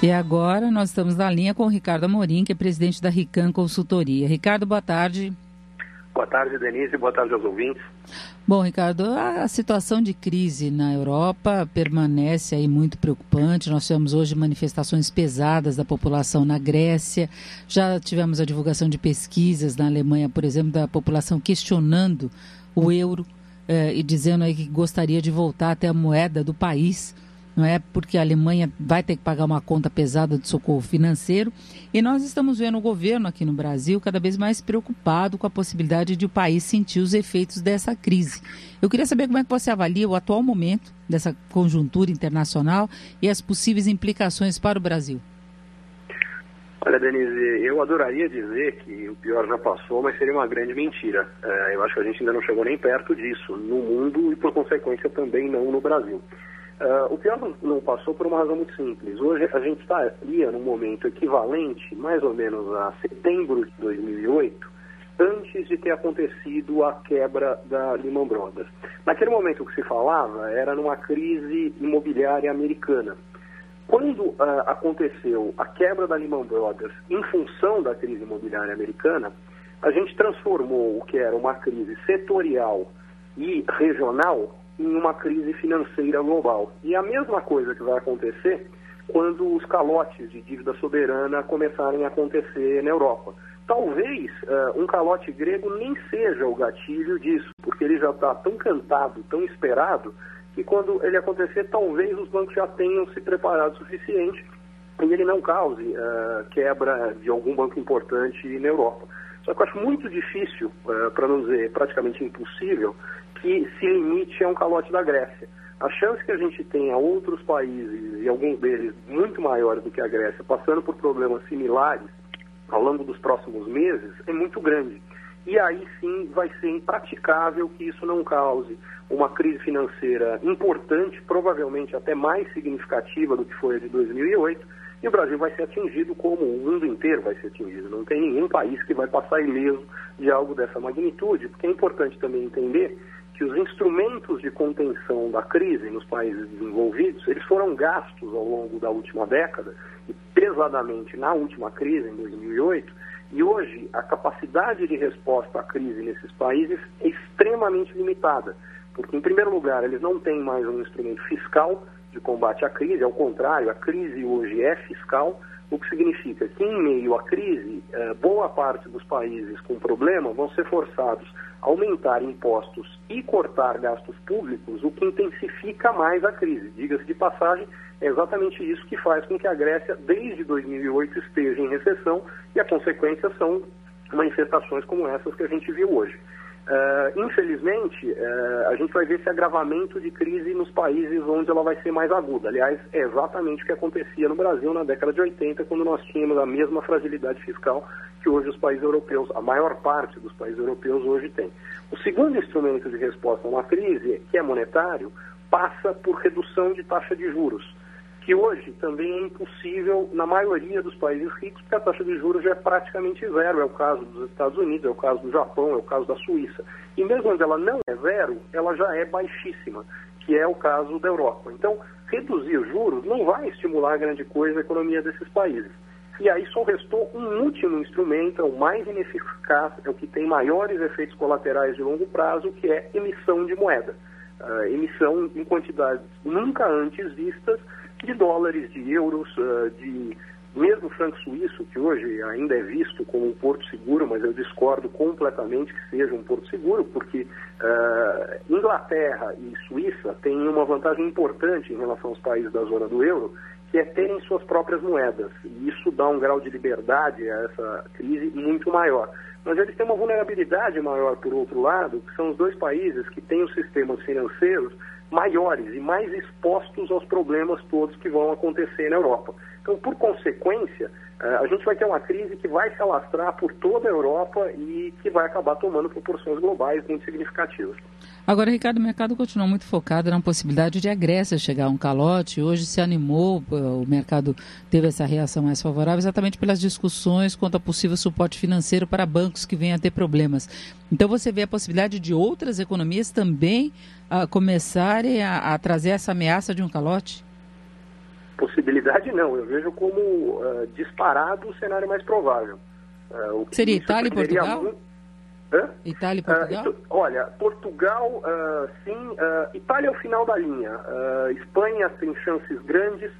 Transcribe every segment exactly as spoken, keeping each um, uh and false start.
E agora nós estamos na linha com o Ricardo Amorim, que é presidente da Rican Consultoria. Ricardo, boa tarde. Boa tarde, Denise. Boa tarde aos ouvintes. Bom, Ricardo, a situação de crise na Europa permanece aí muito preocupante. Nós tivemos hoje manifestações pesadas da população na Grécia. Já tivemos a divulgação de pesquisas na Alemanha, por exemplo, da população questionando o euro eh, e dizendo aí que gostaria de voltar até a moeda do país. Não é porque a Alemanha vai ter que pagar uma conta pesada de socorro financeiro, e nós estamos vendo o governo aqui no Brasil cada vez mais preocupado com a possibilidade de o país sentir os efeitos dessa crise. Eu queria saber como é que você avalia o atual momento dessa conjuntura internacional e as possíveis implicações para o Brasil. Olha, Denise, eu adoraria dizer que o pior já passou, mas seria uma grande mentira. É, eu acho que a gente ainda não chegou nem perto disso no mundo e, por consequência, também não no Brasil. Uh, o pior não passou por uma razão muito simples. Hoje a gente estaria num momento equivalente, mais ou menos a setembro de dois mil e oito, antes de ter acontecido a quebra da Lehman Brothers. Naquele momento que se falava era numa crise imobiliária americana. Quando uh, aconteceu a quebra da Lehman Brothers em função da crise imobiliária americana, a gente transformou o que era uma crise setorial e regional em uma crise financeira global. E a mesma coisa que vai acontecer quando os calotes de dívida soberana começarem a acontecer na Europa. Talvez uh, um calote grego nem seja o gatilho disso, porque ele já está tão cantado, tão esperado, que quando ele acontecer, talvez os bancos já tenham se preparado o suficiente e ele não cause uh, quebra de algum banco importante na Europa. Só que eu acho muito difícil, uh, para não dizer praticamente impossível, que se limite a um calote da Grécia. A chance que a gente tenha outros países, e alguns deles muito maiores do que a Grécia, passando por problemas similares ao longo dos próximos meses, é muito grande. E aí sim vai ser impraticável que isso não cause uma crise financeira importante, provavelmente até mais significativa do que foi a de dois mil e oito, e o Brasil vai ser atingido como o mundo inteiro vai ser atingido. Não tem nenhum país que vai passar ileso de algo dessa magnitude, porque é importante também entender que os instrumentos de contenção da crise nos países desenvolvidos, eles foram gastos ao longo da última década, e pesadamente na última crise, em dois mil e oito, e hoje a capacidade de resposta à crise nesses países é extremamente limitada, porque, em primeiro lugar, eles não têm mais um instrumento fiscal de combate à crise, ao contrário, a crise hoje é fiscal, o que significa que, em meio à crise, boa parte dos países com problema vão ser forçados a aumentar impostos e cortar gastos públicos, o que intensifica mais a crise. Diga-se de passagem, é exatamente isso que faz com que a Grécia, desde dois mil e oito, esteja em recessão, e a consequência são manifestações como essas que a gente viu hoje. Uh, infelizmente, uh, a gente vai ver esse agravamento de crise nos países onde ela vai ser mais aguda. Aliás, é exatamente o que acontecia no Brasil na década de oitenta, quando nós tínhamos a mesma fragilidade fiscal que hoje os países europeus, a maior parte dos países europeus hoje tem. O segundo instrumento de resposta a uma crise, que é monetário, passa por redução de taxa de juros, que hoje também é impossível na maioria dos países ricos, porque a taxa de juros já é praticamente zero. É o caso dos Estados Unidos, é o caso do Japão, é o caso da Suíça. E mesmo onde ela não é zero, ela já é baixíssima, que é o caso da Europa. Então, reduzir juros não vai estimular grande coisa a economia desses países. E aí só restou um último instrumento, é o mais ineficaz, é o que tem maiores efeitos colaterais de longo prazo, que é emissão de moeda. Uh, emissão em quantidades nunca antes vistas, de dólares, de euros, de mesmo franco suíço, que hoje ainda é visto como um porto seguro, mas eu discordo completamente que seja um porto seguro, porque uh, Inglaterra e Suíça têm uma vantagem importante em relação aos países da zona do euro, que é terem suas próprias moedas. E isso dá um grau de liberdade a essa crise muito maior. Mas eles têm uma vulnerabilidade maior, por outro lado, que são os dois países que têm os sistemas financeiros maiores e mais expostos aos problemas todos que vão acontecer na Europa. Então, por consequência, a gente vai ter uma crise que vai se alastrar por toda a Europa e que vai acabar tomando proporções globais muito significativas. Agora, Ricardo, o mercado continua muito focado na possibilidade de a Grécia chegar a um calote. Hoje se animou, o mercado teve essa reação mais favorável exatamente pelas discussões quanto a possível suporte financeiro para bancos que venham a ter problemas. Então você vê a possibilidade de outras economias também uh, começarem a, a trazer essa ameaça de um calote? possibilidade não, eu vejo como uh, disparado o cenário mais provável. Uh, o que Seria Itália e Portugal? Muito... Hã? Itália e Portugal? Uh, olha, Portugal, uh, sim, uh, Itália é o final da linha, uh, Espanha tem chances grandes.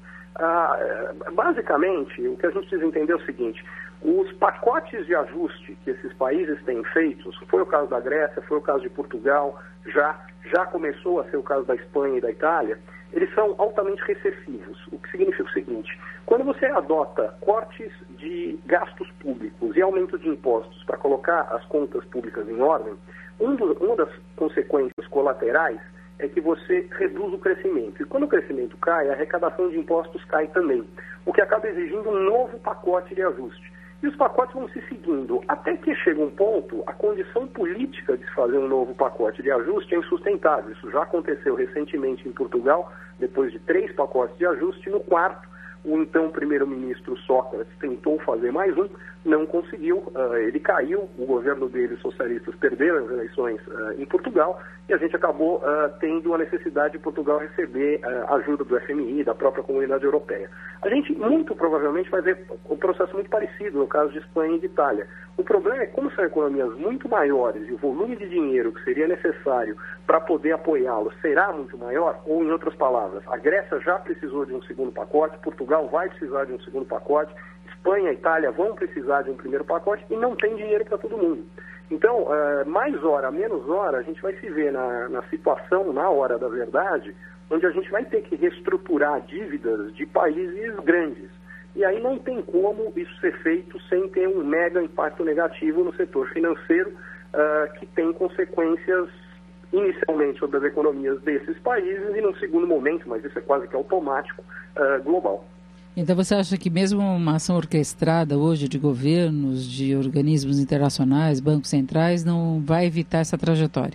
Uh, basicamente, o que a gente precisa entender é o seguinte: os pacotes de ajuste que esses países têm feito, foi o caso da Grécia, foi o caso de Portugal, já, já começou a ser o caso da Espanha e da Itália, eles são altamente recessivos, o que significa o seguinte: quando você adota cortes de gastos públicos e aumento de impostos para colocar as contas públicas em ordem, um dos, uma das consequências colaterais é que você reduz o crescimento. E quando o crescimento cai, a arrecadação de impostos cai também, o que acaba exigindo um novo pacote de ajuste. E os pacotes vão se seguindo, até que chega um ponto, a condição política de se fazer um novo pacote de ajuste é insustentável. Isso já aconteceu recentemente em Portugal, depois de três pacotes de ajuste. No quarto, o então primeiro-ministro Sócrates tentou fazer mais um, não conseguiu, uh, ele caiu, o governo dele, os socialistas, perderam as eleições uh, em Portugal, e a gente acabou uh, tendo a necessidade de Portugal receber uh, ajuda do F M I, da própria Comunidade Europeia. A gente, muito provavelmente, vai ver um processo muito parecido no caso de Espanha e de Itália. O problema é como são economias muito maiores e o volume de dinheiro que seria necessário para poder apoiá-los será muito maior, ou, em outras palavras, a Grécia já precisou de um segundo pacote, Portugal vai precisar de um segundo pacote, Espanha e Itália vão precisar de um primeiro pacote e não tem dinheiro para todo mundo. Então, uh, mais hora, menos hora, a gente vai se ver na, na situação, na hora da verdade, onde a gente vai ter que reestruturar dívidas de países grandes. E aí não tem como isso ser feito sem ter um mega impacto negativo no setor financeiro, uh, que tem consequências inicialmente sobre as economias desses países e, num segundo momento, mas isso é quase que automático, uh, global. Então você acha que mesmo uma ação orquestrada hoje de governos, de organismos internacionais, bancos centrais, não vai evitar essa trajetória?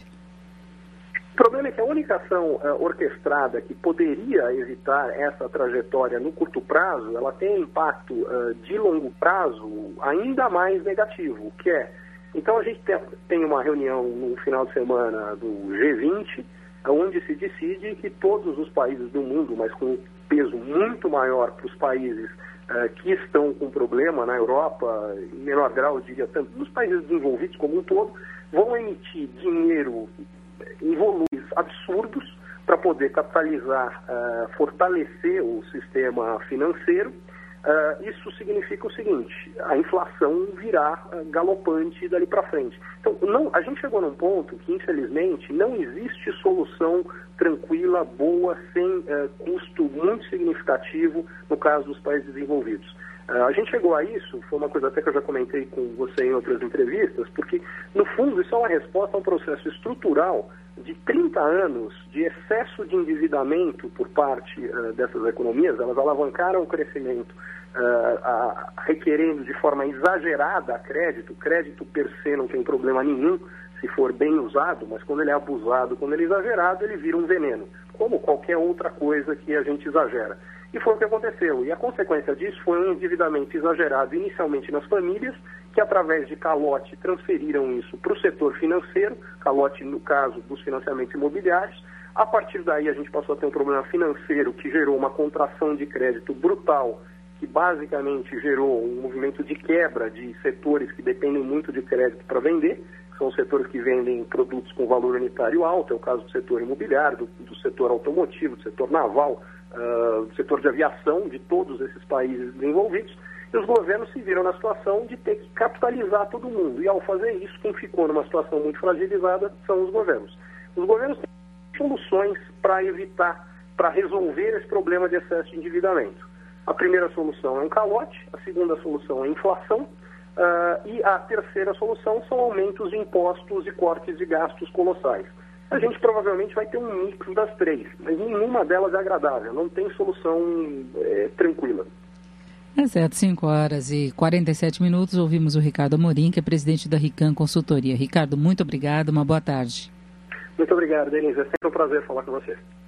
O problema é que a única ação uh, orquestrada que poderia evitar essa trajetória no curto prazo, ela tem um impacto uh, de longo prazo ainda mais negativo, que é, então a gente tem, tem uma reunião no final de semana do G vinte, onde se decide que todos os países do mundo, mas com um peso muito maior para os países uh, que estão com problema na Europa, em menor grau, eu diria, tanto nos países desenvolvidos como um todo, vão emitir dinheiro em volumes absurdos para poder capitalizar, uh, fortalecer o sistema financeiro. Uh, isso significa o seguinte: a inflação virá uh, galopante dali para frente. Então, não, a gente chegou num ponto que, infelizmente, não existe solução tranquila, boa, sem uh, custo muito significativo no caso dos países desenvolvidos. Uh, a gente chegou a isso, foi uma coisa até que eu já comentei com você em outras entrevistas, porque, no fundo, isso é uma resposta a um processo estrutural de trinta anos de excesso de endividamento por parte uh, dessas economias. Elas alavancaram o crescimento, uh, a, requerendo de forma exagerada a crédito. Crédito per se não tem problema nenhum se for bem usado, mas quando ele é abusado, quando ele é exagerado, ele vira um veneno, como qualquer outra coisa que a gente exagera. E foi o que aconteceu. E a consequência disso foi um endividamento exagerado inicialmente nas famílias, que através de calote transferiram isso para o setor financeiro, calote no caso dos financiamentos imobiliários. A partir daí a gente passou a ter um problema financeiro que gerou uma contração de crédito brutal, que basicamente gerou um movimento de quebra de setores que dependem muito de crédito para vender. São setores que vendem produtos com valor unitário alto, é o caso do setor imobiliário, do, do setor automotivo, do setor naval, uh, do setor de aviação, de todos esses países desenvolvidos. E os governos se viram na situação de ter que capitalizar todo mundo. E ao fazer isso, quem ficou numa situação muito fragilizada são os governos. Os governos têm soluções para evitar, para resolver esse problema de excesso de endividamento. A primeira solução é um calote, a segunda solução é a inflação, Uh, e a terceira solução são aumentos de impostos e cortes de gastos colossais. A gente provavelmente vai ter um mix das três, mas nenhuma delas é agradável, não tem solução é, tranquila. Exato, cinco horas e quarenta e sete minutos, ouvimos o Ricardo Amorim, que é presidente da Rican Consultoria. Ricardo, muito obrigado, uma boa tarde. Muito obrigado, Denise, é sempre um prazer falar com você.